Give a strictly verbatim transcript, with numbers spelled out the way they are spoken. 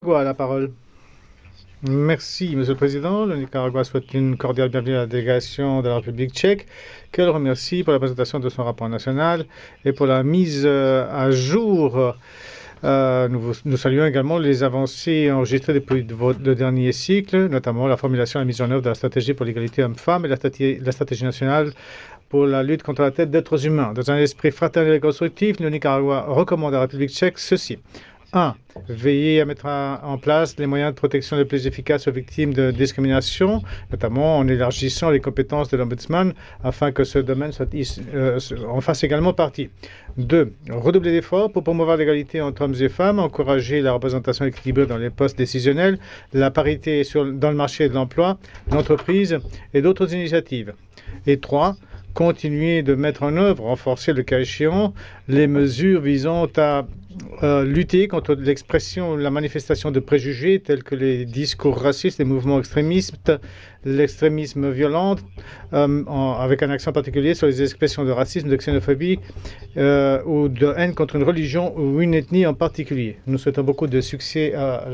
Quoi, la parole. Merci, Monsieur le Président. Le Nicaragua souhaite une cordiale bienvenue à la délégation de la République tchèque, qu'elle remercie pour la présentation de son rapport national et pour la mise euh, à jour. Euh, nous, vous- nous saluons également les avancées enregistrées depuis de vo- le dernier cycle, notamment la formulation et la mise en œuvre de la stratégie pour l'égalité hommes-femmes et la, straté- la stratégie nationale pour la lutte contre la traite d'êtres humains. Dans un esprit fraternel et constructif, le Nicaragua recommande à la République tchèque ceci. un. Veiller à mettre en place les moyens de protection les plus efficaces aux victimes de discrimination, notamment en élargissant les compétences de l'Ombudsman afin que ce domaine soit, euh, en fasse également partie. deux. Redoubler d'efforts pour promouvoir l'égalité entre hommes et femmes, encourager la représentation équilibrée dans les postes décisionnels, la parité sur, dans le marché de l'emploi, l'entreprise et d'autres initiatives. Et trois. Continuer de mettre en œuvre, renforcer le cas échéant, les mesures visant à euh, lutter contre l'expression, la manifestation de préjugés tels que les discours racistes, les mouvements extrémistes, l'extrémisme violent, euh, en- avec un accent particulier sur les expressions de racisme, de xénophobie euh, ou de haine contre une religion ou une ethnie en particulier. Nous souhaitons beaucoup de succès à